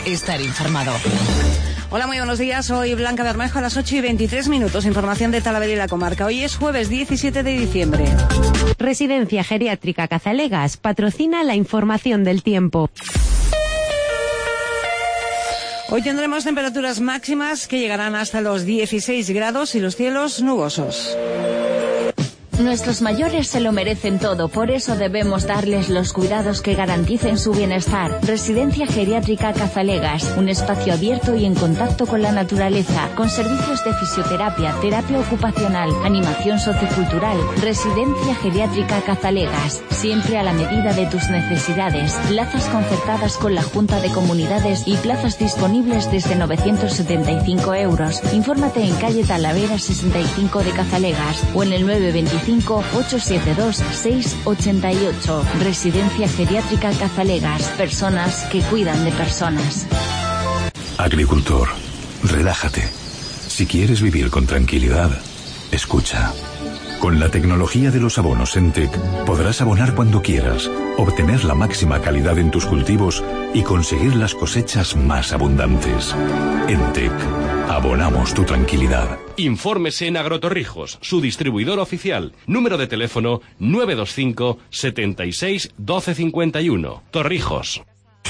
estar informado. Hola, muy buenos días. Soy Blanca Bermejo a las 8:23. Información de Talavera y la comarca. Hoy es jueves 17 de diciembre. Residencia Geriátrica Cazalegas patrocina la información del tiempo. Hoy tendremos temperaturas máximas que llegarán hasta los 16 grados y los cielos nubosos. Nuestros mayores se lo merecen todo, por eso debemos darles los cuidados que garanticen su bienestar. Residencia Geriátrica Cazalegas, un espacio abierto y en contacto con la naturaleza, con servicios de fisioterapia, terapia ocupacional, animación sociocultural. Residencia Geriátrica Cazalegas, siempre a la medida de tus necesidades. Plazas concertadas con la Junta de Comunidades y plazas disponibles desde 975 euros. Infórmate en calle Talavera 65 de Cazalegas o en el 925-872-688. Residencia Geriátrica Cazalegas. Personas que cuidan de personas. Agricultor, relájate. Si quieres vivir con tranquilidad, escucha. Con la tecnología de los abonos Entec podrás abonar cuando quieras, obtener la máxima calidad en tus cultivos y conseguir las cosechas más abundantes. Entec, abonamos tu tranquilidad. Infórmese en Agrotorrijos, su distribuidor oficial. Número de teléfono 925 76 12 51. Torrijos.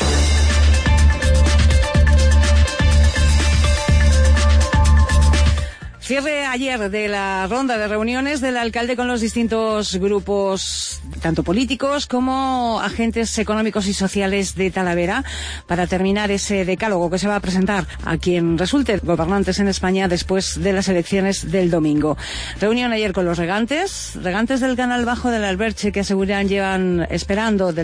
Cierre ayer de la ronda de reuniones del alcalde con los distintos grupos, tanto políticos como agentes económicos y sociales de Talavera, para terminar ese decálogo que se va a presentar a quien resulte gobernantes en España después de las elecciones del domingo. Reunión ayer con los regantes del canal bajo del Alberche, que aseguran llevan esperando